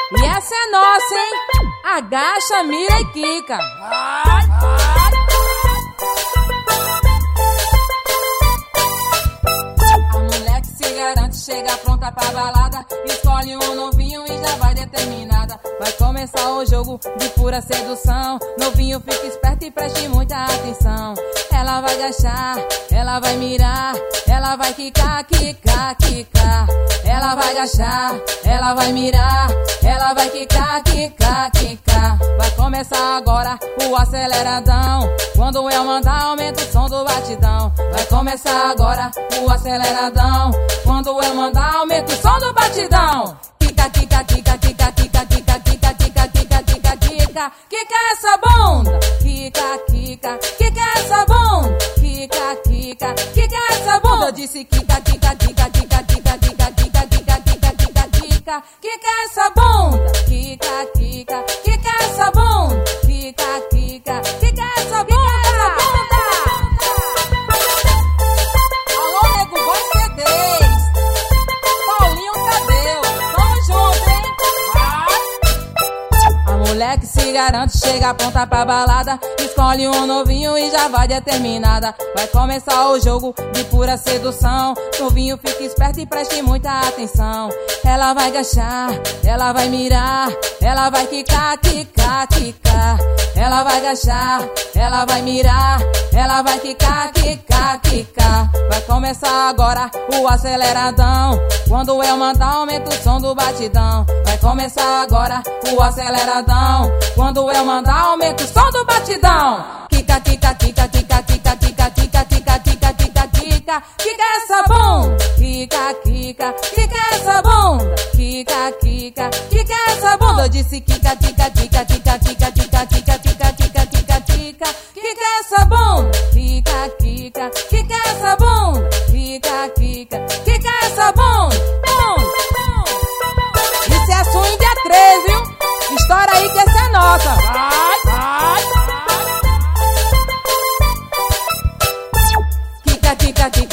E essa é nossa, hein? Agacha, mira e quica. A mulher que se garante chega pronta pra balada, escolhe um novinho e já vai determinada. Vai começar o jogo de pura sedução. Novinho, fica esperto e preste muita atenção. Ela vai agachar, ela vai mirar, ela vai quicar, quicar, quicar. Ela vai agachar, ela vai mirar, ela vai quicar, quicar, quicar. Vai começar agora o aceleradão. Quando eu mandar, aumenta o som do batidão. Vai começar agora o aceleradão. Quando eu mandar, aumenta o som do batidão. Quica, quica, quica, quica, quica, quica, quica, quica, quica, quica, quica. Quica essa bunda. Quica, quica, quica essa bunda. Quica, quica, quica essa bunda. Eu disse quica, quica, quica, quica, quica, quica, quica, quica, quica, quica, quica. Quica essa bunda. Quica, quica, quica essa bunda. Quica, quica, quica essa bunda. Alô, nego, vai ser 10. Paulinho Tadeu, tamo junto, hein? A mulher que se garante chega pronta pra balada, escolhe um novinho e já vai determinada. Vai começar o jogo de pura sedução. Novinho, fica esperto e preste muita atenção. Ela vai agachar, ela vai mirar, ela vai quicar, quicar, quicar. Ela vai agachar, ela vai mirar, ela vai quicar, quicar, quicar. Vai começar agora o aceleradão. Quando eu mandar, aumenta o som do batidão. Vai começar agora o aceleradão. Quando eu mandar, aumenta o som do batidão. Quica, quica, quica, quica, quica, quica, quica, quica, quica, quica, quica. Quica essa bunda. Quica, quica, quica essa bunda. Quica, quica, quica essa bunda. Eu disse quica, quica, quica, quica, quica, quica, quica, quica, quica, quica, quica. Quica essa bunda. Quica, quica, quica essa bunda. Quica, quica, quica essa bunda. Isso é swing a 3, viu? Estoura aí que essa é nossa. Vai, vai. Quica, quica, quica.